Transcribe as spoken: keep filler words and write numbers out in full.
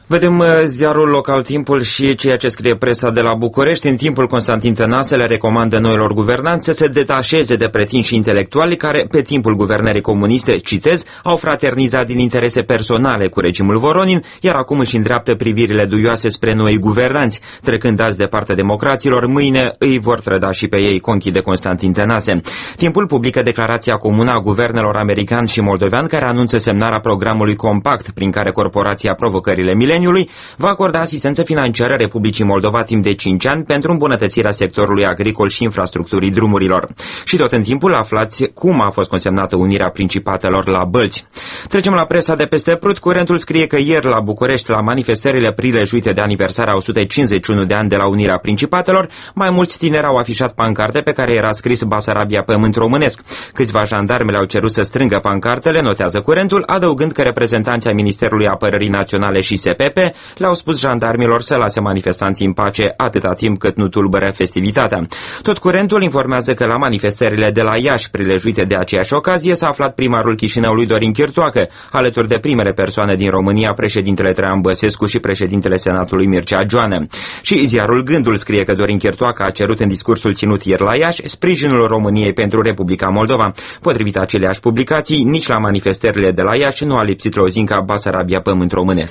Vedem ziarul local Timpul și ceea ce scrie presa de la București. În timpul Constantin Tănase le recomandă noilor guvernanți să se detașeze de pretinși intelectuali care, pe timpul guvernării comuniste, citez, au fraternizat din interese personale cu regimul Voronin, iar acum își îndreaptă privirile duioase spre noi guvernanți. Trecând azi de partea democraților, mâine îi vor trăda și pe ei, conchide Constantin Tănase. Timpul publică declarația comună a guvernelor american și moldovean care anunță semnarea programului compact prin care corporația Provocările Mileniului va acorda asistență financiară Republicii Moldova timp de cinci ani pentru îmbunătățirea sectorului agricol și infrastructurii drumurilor. Și tot în timpul aflați cum a fost consemnată unirea Principatelor la Bălți. Trecem la presa de peste Prut. Curentul scrie că ieri la București, la manifestările prilejuite de aniversarea o sută cincizeci și unu de ani de la unirea Principatelor, mai mulți tineri au afișat pancarte pe care era scris Basarabia pământ românesc. Câțiva jandarmi le-au cerut să strângă pancartele, notează Curentul, adăugând că reprezentanții ai Ministerului Apărării Naționale și S P P le-au spus jandarmilor să lase manifestanții în pace atâta timp cât nu tulbără festivitatea. Tot Curentul informează că la manifestările de la Iași, prilejuite de aceeași ocazie, s-a aflat primarul Chișinăului Dorin Chirtoacă, alături de primele persoane din România, președintele Traian Băsescu și președintele Senatului Mircea Joană. Și ziarul Gândul scrie că Dorin Chirtoacă a cerut în discursul ținut ieri la Iași sprijinul României pentru Republica Moldova. Potrivit aceleași publicații, nici la manifestările de la Iași nu a lipsit lozinca Basarabia pământ românesc.